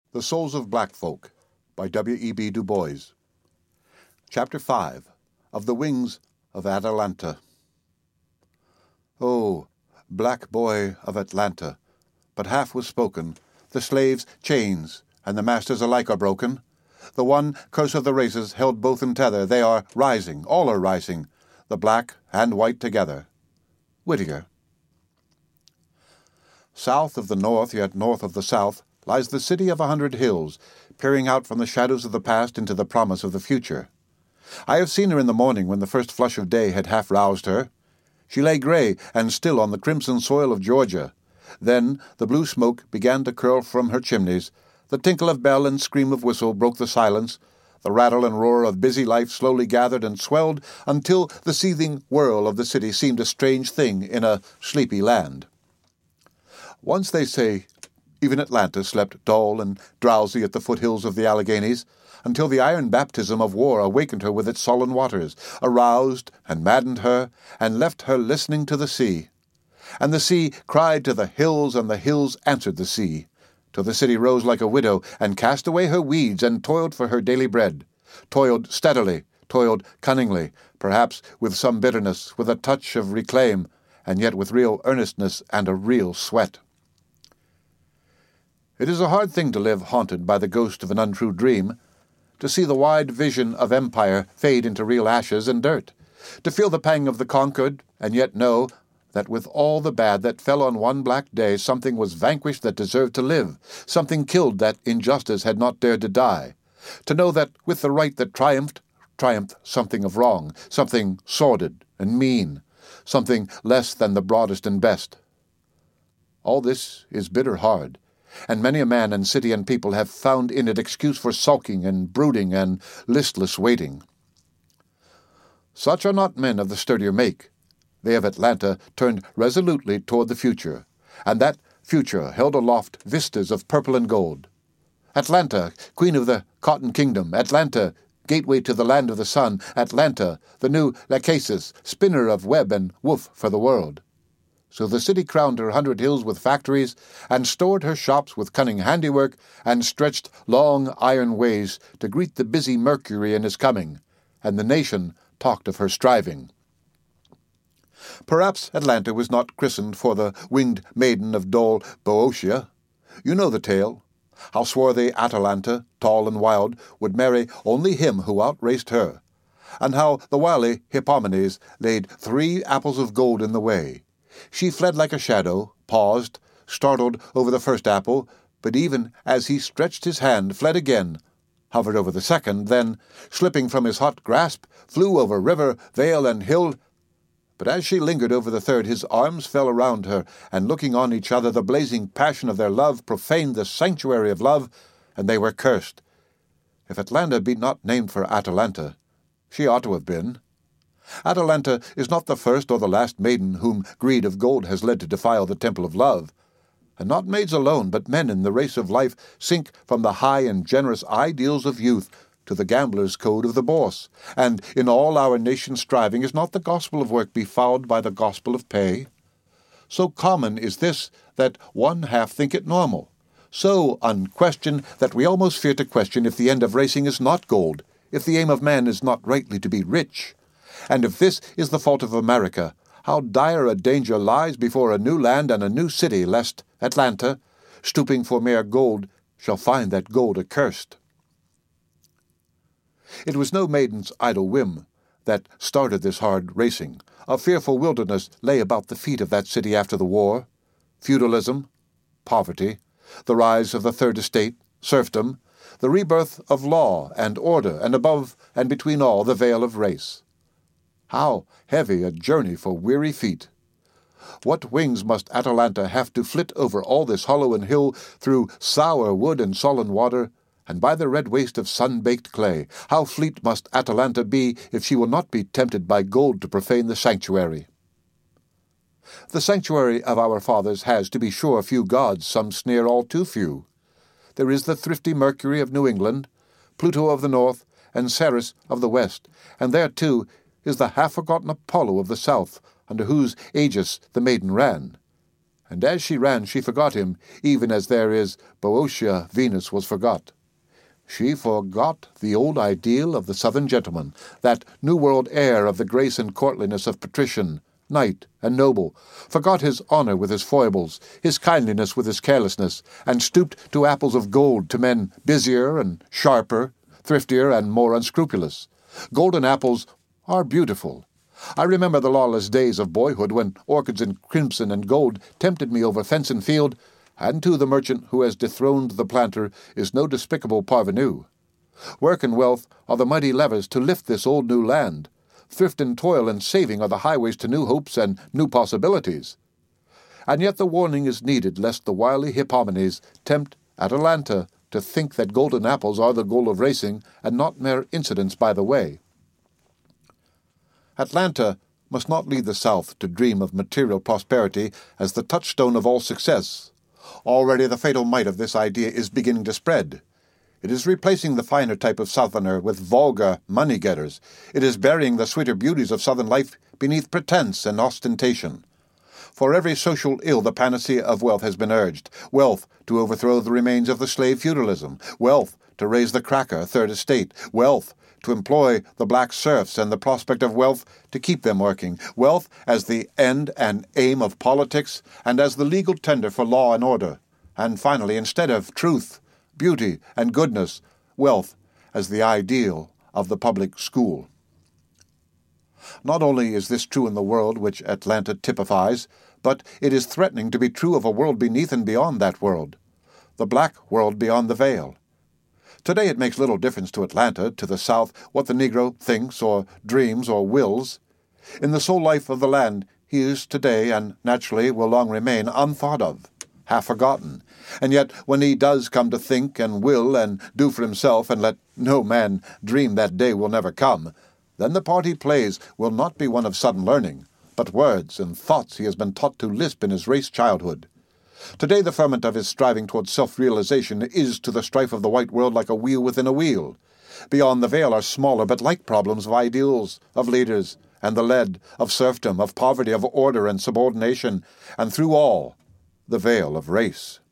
The Souls of Black Folk by W.E.B. Du Bois. Chapter 5 of the Wings of Atalanta. Oh, black boy of Atlanta, but half was spoken. The slaves' chains and the masters alike are broken. The one curse of the races held both in tether. They are rising, all are rising, the black and white together. Whittier. South of the north, yet north of the south, lies the city of 100 hills, peering out from the shadows of the past into the promise of the future. I have seen her in the morning when the first flush of day had half roused her. She lay gray and still on the crimson soil of Georgia. Then the blue smoke began to curl from her chimneys. The tinkle of bell and scream of whistle broke the silence. The rattle and roar of busy life slowly gathered and swelled until the seething whirl of the city seemed a strange thing in a sleepy land. Once, they say, even Atlanta slept dull and drowsy at the foothills of the Alleghanies, until the iron baptism of war awakened her with its sullen waters, aroused and maddened her, and left her listening to the sea. And the sea cried to the hills, and the hills answered the sea, till the city rose like a widow, and cast away her weeds, and toiled for her daily bread, toiled steadily, toiled cunningly, perhaps with some bitterness, with a touch of reclaim, and yet with real earnestness and a real sweat. It is a hard thing to live haunted by the ghost of an untrue dream, to see the wide vision of empire fade into real ashes and dirt, to feel the pang of the conquered, and yet know that with all the bad that fell on one black day, something was vanquished that deserved to live, something killed that injustice had not dared to die, to know that with the right that triumphed something of wrong, something sordid and mean, something less than the broadest and best. All this is bitter hard, and many a man and city and people have found in it excuse for sulking and brooding and listless waiting. Such are not men of the sturdier make. They of Atlanta turned resolutely toward the future, and that future held aloft vistas of purple and gold. Atlanta, queen of the cotton kingdom, Atlanta, gateway to the land of the sun, Atlanta, the new Lachesis, spinner of web and woof for the world. So the city crowned her 100 hills with factories, and stored her shops with cunning handiwork, and stretched long iron ways to greet the busy Mercury in his coming, and the nation talked of her striving. Perhaps Atlanta was not christened for the winged maiden of dull Boeotia. You know the tale, how swarthy Atalanta, tall and wild, would marry only him who outraced her, and how the wily Hippomenes laid 3 apples of gold in the way. She fled like a shadow, paused, startled over the first apple, but even as he stretched his hand, fled again, hovered over the second, then, slipping from his hot grasp, flew over river, vale, and hill. But as she lingered over the third, his arms fell around her, and looking on each other, the blazing passion of their love profaned the sanctuary of love, and they were cursed. If Atlanta be not named for Atalanta, she ought to have been. Atalanta is not the first or the last maiden whom greed of gold has led to defile the temple of love. And not maids alone, but men in the race of life sink from the high and generous ideals of youth to the gambler's code of the bourse. And in all our nation's striving is not the gospel of work befouled by the gospel of pay? So common is this that one half think it normal, so unquestioned that we almost fear to question if the end of racing is not gold, if the aim of man is not rightly to be rich. And if this is the fault of America, how dire a danger lies before a new land and a new city, lest Atlanta, stooping for mere gold, shall find that gold accursed. It was no maiden's idle whim that started this hard racing. A fearful wilderness lay about the feet of that city after the war. Feudalism, poverty, the rise of the Third Estate, serfdom, the rebirth of law and order, and above and between all the veil of race. How heavy a journey for weary feet! What wings must Atalanta have to flit over all this hollow and hill, through sour wood and sullen water, and by the red waste of sun-baked clay? How fleet must Atalanta be if she will not be tempted by gold to profane the sanctuary? The sanctuary of our fathers has, to be sure, few gods, some sneer all too few. There is the thrifty Mercury of New England, Pluto of the north, and Ceres of the west, and there, too, is the half-forgotten Apollo of the south, under whose aegis the maiden ran. And as she ran, she forgot him, even as there is Boeotia Venus was forgot. She forgot the old ideal of the Southern gentleman, that New World air of the grace and courtliness of patrician, knight, and noble, forgot his honour with his foibles, his kindliness with his carelessness, and stooped to apples of gold to men busier and sharper, thriftier and more unscrupulous. Golden apples are beautiful. I remember the lawless days of boyhood when orchids in crimson and gold tempted me over fence and field, and to the merchant who has dethroned the planter is no despicable parvenu. Work and wealth are the mighty levers to lift this old new land. Thrift and toil and saving are the highways to new hopes and new possibilities. And yet the warning is needed lest the wily Hippomenes tempt Atalanta to think that golden apples are the goal of racing and not mere incidents by the way. Atlanta must not lead the South to dream of material prosperity as the touchstone of all success. Already the fatal might of this idea is beginning to spread. It is replacing the finer type of Southerner with vulgar money-getters. It is burying the sweeter beauties of Southern life beneath pretense and ostentation. For every social ill the panacea of wealth has been urged. Wealth to overthrow the remains of the slave feudalism. Wealth to raise the cracker, third estate. Wealth to employ the black serfs, and the prospect of wealth to keep them working. Wealth as the end and aim of politics, and as the legal tender for law and order. And finally, instead of truth, beauty, and goodness, wealth as the ideal of the public school. Not only is this true in the world which Atlanta typifies, but it is threatening to be true of a world beneath and beyond that world, the black world beyond the veil. Today it makes little difference to Atlanta, to the South, what the Negro thinks or dreams or wills. In the soul life of the land, he is today, and naturally will long remain, unthought of, half forgotten. And yet, when he does come to think and will and do for himself, and let no man dream that day will never come, then the part he plays will not be one of sudden learning, but words and thoughts he has been taught to lisp in his race childhood. Today the ferment of his striving towards self-realization is to the strife of the white world like a wheel within a wheel. Beyond the veil are smaller but like problems of ideals, of leaders, and the lead, of serfdom, of poverty, of order and subordination, and through all, the veil of race.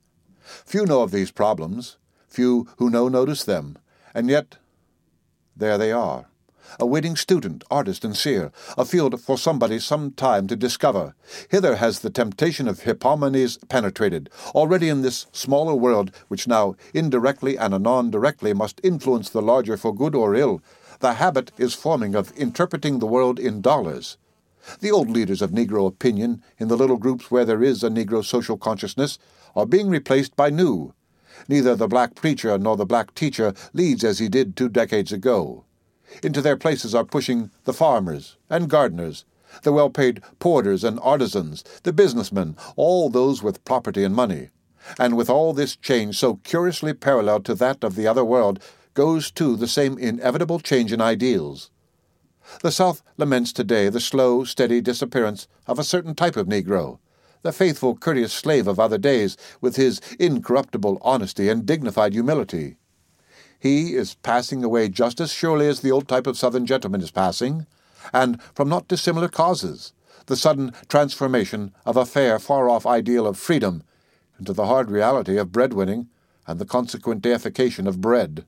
Few know of these problems, few who know notice them, and yet there they are. A waiting student, artist, and seer, a field for somebody some time to discover. Hither has the temptation of Hippomenes penetrated. Already in this smaller world, which now indirectly and anon directly must influence the larger for good or ill, the habit is forming of interpreting the world in dollars. The old leaders of Negro opinion, in the little groups where there is a Negro social consciousness, are being replaced by new. Neither the black preacher nor the black teacher leads as he did 2 decades ago. Into their places are pushing the farmers and gardeners, the well-paid porters and artisans, the businessmen, all those with property and money. And with all this change so curiously parallel to that of the other world, goes too the same inevitable change in ideals. The South laments today the slow, steady disappearance of a certain type of Negro, the faithful, courteous slave of other days, with his incorruptible honesty and dignified humility. He is passing away just as surely as the old type of Southern gentleman is passing, and from not dissimilar causes, the sudden transformation of a fair, far-off ideal of freedom into the hard reality of bread-winning and the consequent deification of bread.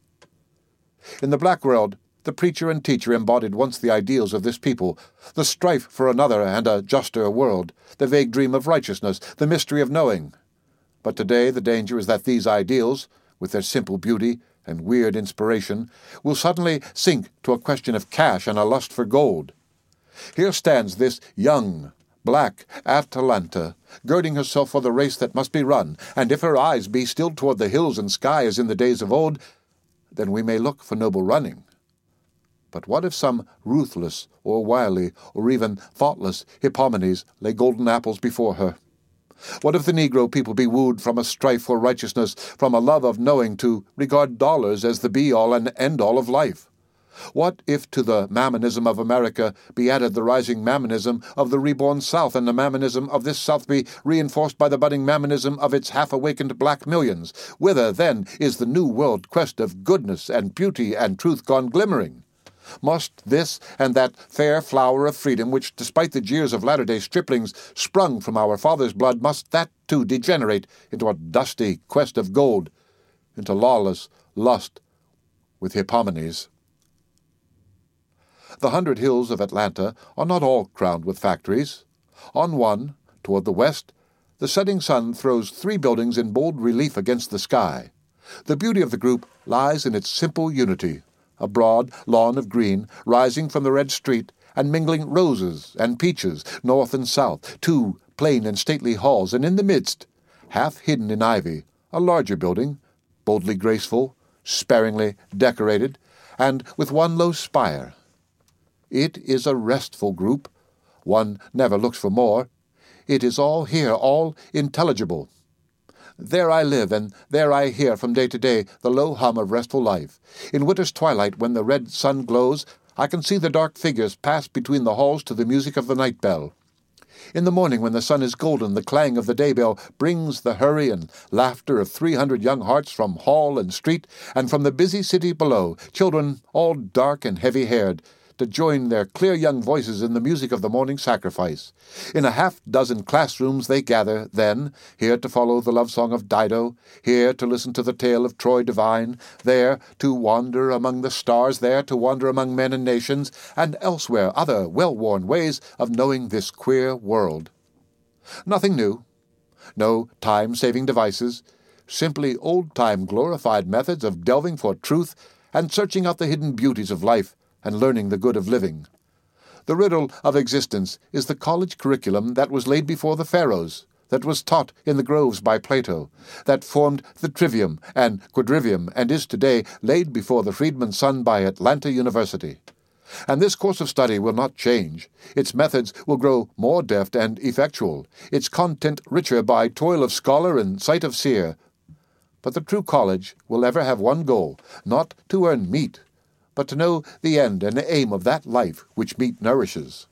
In the black world, the preacher and teacher embodied once the ideals of this people, the strife for another and a juster world, the vague dream of righteousness, the mystery of knowing. But today the danger is that these ideals, with their simple beauty and weird inspiration, will suddenly sink to a question of cash and a lust for gold. Here stands this young, black Atalanta, girding herself for the race that must be run, and if her eyes be still toward the hills and sky as in the days of old, then we may look for noble running. But what if some ruthless or wily or even thoughtless Hippomenes lay golden apples before her? What if the Negro people be wooed from a strife for righteousness, from a love of knowing, to regard dollars as the be-all and end-all of life? What if to the mammonism of America be added the rising mammonism of the reborn South, and the mammonism of this South be reinforced by the budding mammonism of its half-awakened black millions? Whither, then, is the new world quest of goodness and beauty and truth gone glimmering? Must this and that fair flower of freedom, which, despite the jeers of latter-day striplings, sprung from our fathers' blood, must that too degenerate into a dusty quest of gold, into lawless lust with Hippomenes? The 100 hills of Atlanta are not all crowned with factories. On one, toward the west, the setting sun throws 3 buildings in bold relief against the sky. The beauty of the group lies in its simple unity, a broad lawn of green rising from the red street and mingling roses and peaches north and south, 2 plain and stately halls, and in the midst, half hidden in ivy, a larger building, boldly graceful, sparingly decorated, and with 1 low spire. It is a restful group. One never looks for more. It is all here, all intelligible. There I live, and there I hear from day to day the low hum of restful life. In winter's twilight, when the red sun glows, I can see the dark figures pass between the halls to the music of the night bell. In the morning, when the sun is golden, the clang of the day bell brings the hurry and laughter of 300 young hearts from hall and street, and from the busy city below, children all dark and heavy-haired, to join their clear young voices in the music of the morning sacrifice. In a half-dozen classrooms they gather, then, here to follow the love song of Dido, here to listen to the tale of Troy divine, there to wander among the stars, there to wander among men and nations, and elsewhere other well-worn ways of knowing this queer world. Nothing new, no time-saving devices, simply old-time glorified methods of delving for truth and searching out the hidden beauties of life, and learning the good of living. The riddle of existence is the college curriculum that was laid before the pharaohs, that was taught in the groves by Plato, that formed the trivium and quadrivium, and is today laid before the freedman's son by Atlanta University. And this course of study will not change. Its methods will grow more deft and effectual, its content richer by toil of scholar and sight of seer. But the true college will ever have one goal, not to earn meat, but to know the end and the aim of that life which meat nourishes.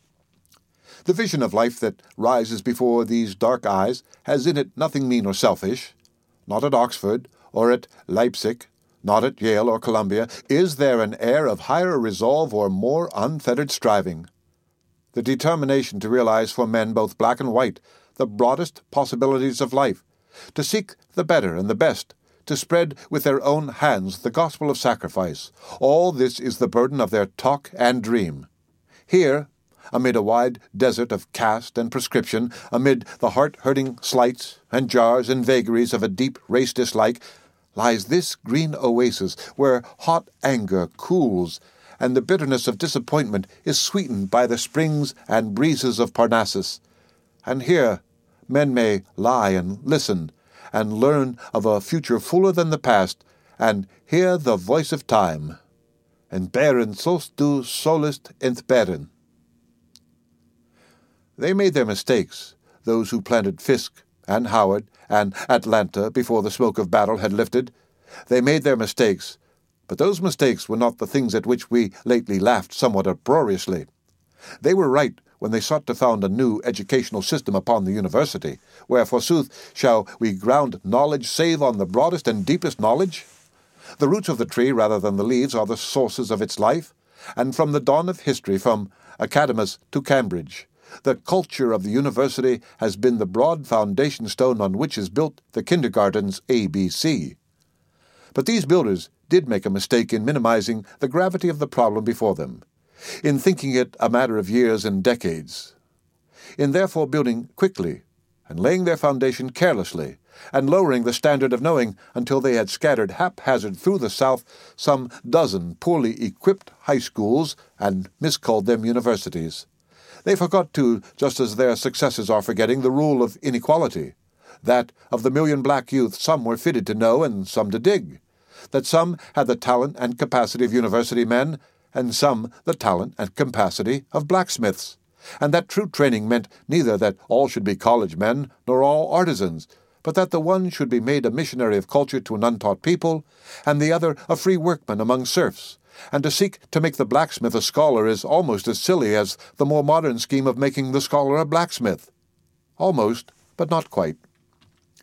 The vision of life that rises before these dark eyes has in it nothing mean or selfish. Not at Oxford, or at Leipzig, not at Yale or Columbia, is there an air of higher resolve or more unfettered striving. The determination to realize for men, both black and white, the broadest possibilities of life, to seek the better and the best, to spread with their own hands the gospel of sacrifice. All this is the burden of their talk and dream. Here, amid a wide desert of caste and prescription, amid the heart-hurting slights and jars and vagaries of a deep race dislike, lies this green oasis where hot anger cools, and the bitterness of disappointment is sweetened by the springs and breezes of Parnassus. And here men may lie and listen, and learn of a future fuller than the past, and hear the voice of time. Entberen sollst du sollest entbehren. They made their mistakes, those who planted Fisk and Howard and Atlanta before the smoke of battle had lifted. They made their mistakes, but those mistakes were not the things at which we lately laughed somewhat uproariously. They were right when they sought to found a new educational system upon the university, where, forsooth, shall we ground knowledge save on the broadest and deepest knowledge? The roots of the tree, rather than the leaves, are the sources of its life, and from the dawn of history, from Academus to Cambridge, the culture of the university has been the broad foundation stone on which is built the kindergarten's ABC. But these builders did make a mistake in minimizing the gravity of the problem before them, in thinking it a matter of years and decades, in therefore building quickly, and laying their foundation carelessly, and lowering the standard of knowing until they had scattered haphazard through the South some dozen poorly equipped high schools and miscalled them universities. They forgot, too, just as their successors are forgetting, the rule of inequality, that of the million black youth some were fitted to know and some to dig, that some had the talent and capacity of university men, and some the talent and capacity of blacksmiths, and that true training meant neither that all should be college men nor all artisans, but that the one should be made a missionary of culture to an untaught people, and the other a free workman among serfs, and to seek to make the blacksmith a scholar is almost as silly as the more modern scheme of making the scholar a blacksmith. Almost, but not quite.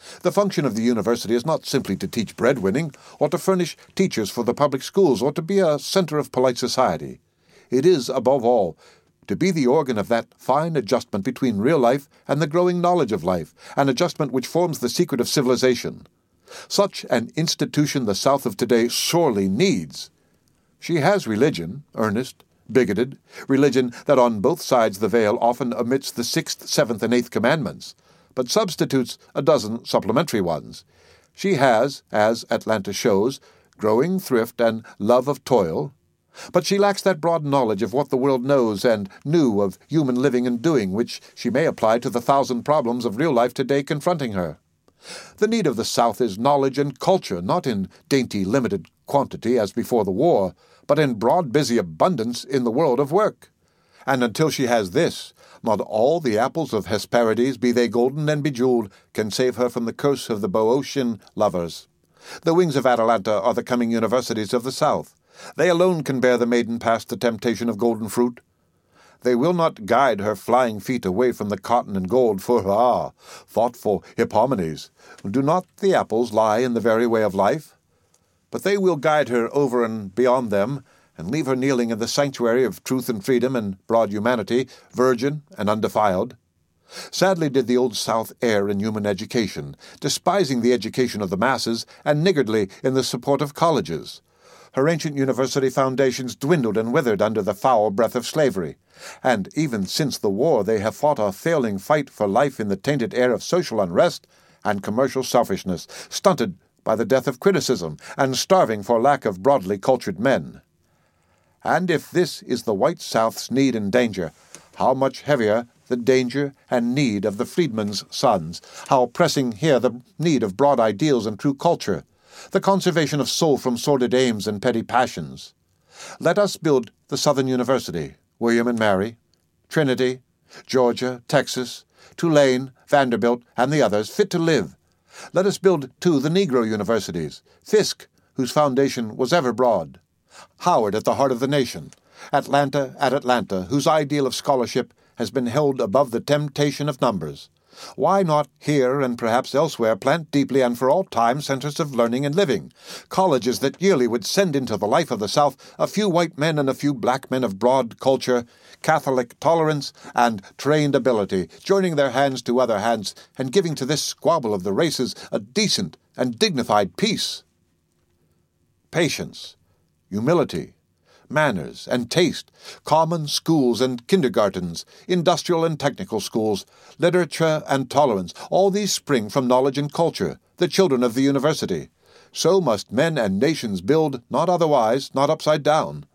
The function of the university is not simply to teach breadwinning, or to furnish teachers for the public schools, or to be a center of polite society. It is, above all, to be the organ of that fine adjustment between real life and the growing knowledge of life, an adjustment which forms the secret of civilization. Such an institution the South of today sorely needs. She has religion, earnest, bigoted, religion that on both sides the veil often omits the 6th, 7th, and 8th commandments, but substitutes a dozen supplementary ones. She has, as Atlanta shows, growing thrift and love of toil, but she lacks that broad knowledge of what the world knows and knew of human living and doing, which she may apply to the 1,000 problems of real life today confronting her. The need of the South is knowledge and culture, not in dainty, limited quantity as before the war, but in broad, busy abundance in the world of work. And until she has this, not all the apples of Hesperides, be they golden and bejeweled, can save her from the curse of the Boeotian lovers. The wings of Atalanta are the coming universities of the South. They alone can bear the maiden past the temptation of golden fruit. They will not guide her flying feet away from the cotton and gold, for, thoughtful Hippomenes, do not the apples lie in the very way of life? But they will guide her over and beyond them, and leave her kneeling in the sanctuary of truth and freedom and broad humanity, virgin and undefiled. Sadly did the Old South err in human education, despising the education of the masses, and niggardly in the support of colleges. Her ancient university foundations dwindled and withered under the foul breath of slavery, and even since the war they have fought a failing fight for life in the tainted air of social unrest and commercial selfishness, stunted by the death of criticism, and starving for lack of broadly cultured men. And if this is the white South's need and danger, how much heavier the danger and need of the freedmen's sons, how pressing here the need of broad ideals and true culture, the conservation of soul from sordid aims and petty passions. Let us build the Southern University, William and Mary, Trinity, Georgia, Texas, Tulane, Vanderbilt, and the others, fit to live. Let us build, too, the Negro universities, Fisk, whose foundation was ever broad, Howard at the heart of the nation, Atlanta at Atlanta, whose ideal of scholarship has been held above the temptation of numbers. Why not here and perhaps elsewhere plant deeply and for all time centers of learning and living, colleges that yearly would send into the life of the South a few white men and a few black men of broad culture, Catholic tolerance, and trained ability, joining their hands to other hands and giving to this squabble of the races a decent and dignified peace? Patience, humility, manners and taste, common schools and kindergartens, industrial and technical schools, literature and tolerance, all these spring from knowledge and culture, the children of the university. So must men and nations build, not otherwise, not upside down.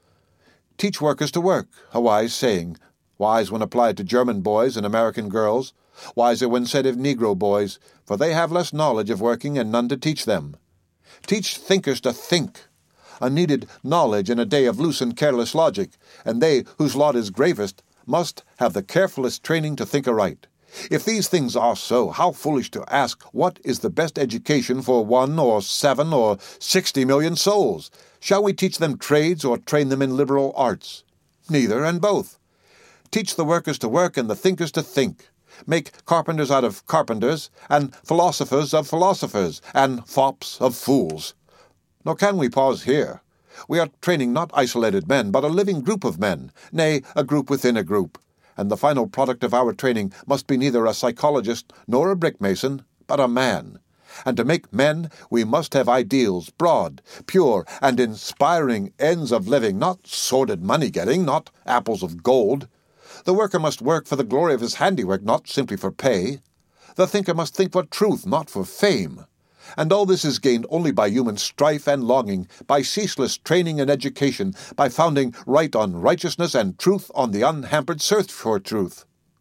Teach workers to work, a wise saying, wise when applied to German boys and American girls, wiser when said of Negro boys, for they have less knowledge of working and none to teach them. Teach thinkers to think, a needed knowledge in a day of loose and careless logic, and they whose lot is gravest must have the carefulest training to think aright. If these things are so, how foolish to ask what is the best education for 1 or 7 or 60 million souls? Shall we teach them trades or train them in liberal arts? Neither, and both. Teach the workers to work and the thinkers to think. Make carpenters out of carpenters, and philosophers of philosophers, and fops of fools. Nor can we pause here. We are training not isolated men, but a living group of men, nay, a group within a group. And the final product of our training must be neither a psychologist nor a brick-mason, but a man. And to make men, we must have ideals, broad, pure, and inspiring ends of living, not sordid money-getting, not apples of gold. The worker must work for the glory of his handiwork, not simply for pay. The thinker must think for truth, not for fame. And all this is gained only by human strife and longing, by ceaseless training and education, by founding right on righteousness and truth on the unhampered search for truth,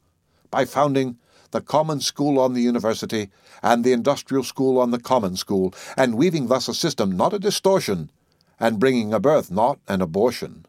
by founding the common school on the university and the industrial school on the common school, and weaving thus a system, not a distortion, and bringing a birth, not an abortion.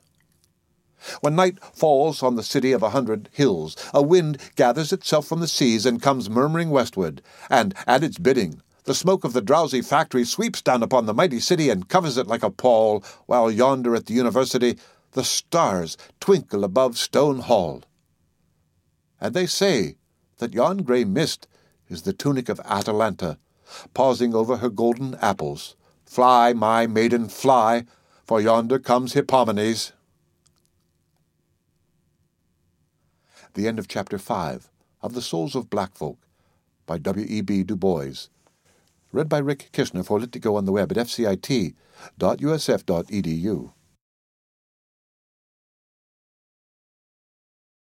When night falls on the city of 100 hills, a wind gathers itself from the seas and comes murmuring westward, and at its bidding, the smoke of the drowsy factory sweeps down upon the mighty city and covers it like a pall, while yonder at the university the stars twinkle above Stone Hall. And they say that yon grey mist is the tunic of Atalanta, pausing over her golden apples. Fly, my maiden, fly, for yonder comes Hippomenes. The end of Chapter 5 of The Souls of Black Folk by W.E.B. Du Bois. Read by Rick Kishner for Lit2Go on the web at fcit.usf.edu.